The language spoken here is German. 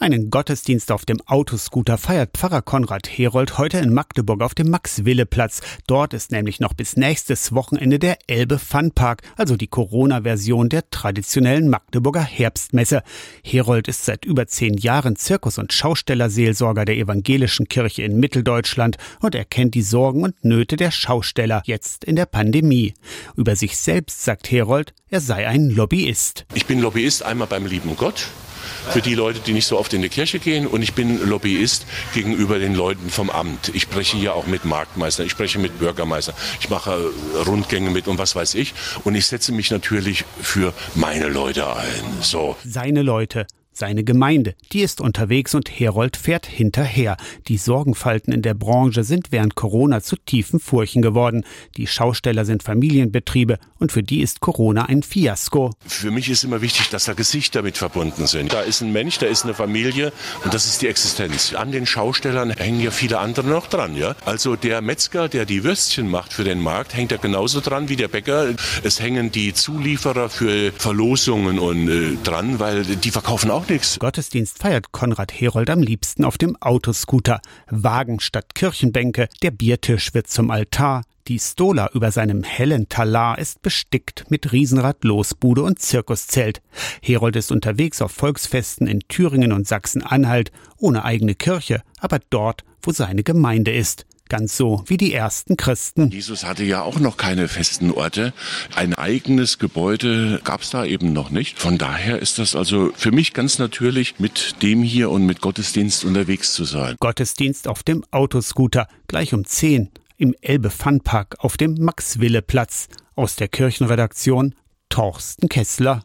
Einen Gottesdienst auf dem Autoscooter feiert Pfarrer Konrad Herold heute in Magdeburg auf dem Max-Wille-Platz. Dort ist nämlich noch bis nächstes Wochenende der Elbe Funpark, also die Corona-Version der traditionellen Magdeburger Herbstmesse. Herold ist seit über 10 Jahren Zirkus- und Schaustellerseelsorger der Evangelischen Kirche in Mitteldeutschland und er kennt die Sorgen und Nöte der Schausteller, jetzt in der Pandemie. Über sich selbst sagt Herold, er sei ein Lobbyist. Ich bin Lobbyist einmal beim lieben Gott, für die Leute, die nicht so oft in die Kirche gehen, und ich bin Lobbyist gegenüber den Leuten vom Amt. Ich spreche hier auch mit Marktmeistern, ich spreche mit Bürgermeistern, ich mache Rundgänge mit und was weiß ich. Und ich setze mich natürlich für meine Leute ein. So. Seine Leute. Seine Gemeinde, die ist unterwegs und Herold fährt hinterher. Die Sorgenfalten in der Branche sind während Corona zu tiefen Furchen geworden. Die Schausteller sind Familienbetriebe und für die ist Corona ein Fiasko. Für mich ist immer wichtig, dass da Gesichter mit verbunden sind. Da ist ein Mensch, da ist eine Familie und das ist die Existenz. An den Schaustellern hängen ja viele andere noch dran. Ja? Also der Metzger, der die Würstchen macht für den Markt, hängt ja genauso dran wie der Bäcker. Es hängen die Zulieferer für Verlosungen und dran, weil die verkaufen auch nichts. Gottesdienst feiert Konrad Herold am liebsten auf dem Autoscooter. Wagen statt Kirchenbänke, der Biertisch wird zum Altar. Die Stola über seinem hellen Talar ist bestickt mit Riesenrad, Losbude und Zirkuszelt. Herold ist unterwegs auf Volksfesten in Thüringen und Sachsen-Anhalt, ohne eigene Kirche, aber dort, wo seine Gemeinde ist. Ganz so wie die ersten Christen. Jesus hatte ja auch noch keine festen Orte. Ein eigenes Gebäude gab es da eben noch nicht. Von daher ist das also für mich ganz natürlich, mit dem hier und mit Gottesdienst unterwegs zu sein. Gottesdienst auf dem Autoscooter, gleich um 10 im Elbe Funpark auf dem Max-Wille-Platz. Aus der Kirchenredaktion Torsten Kessler.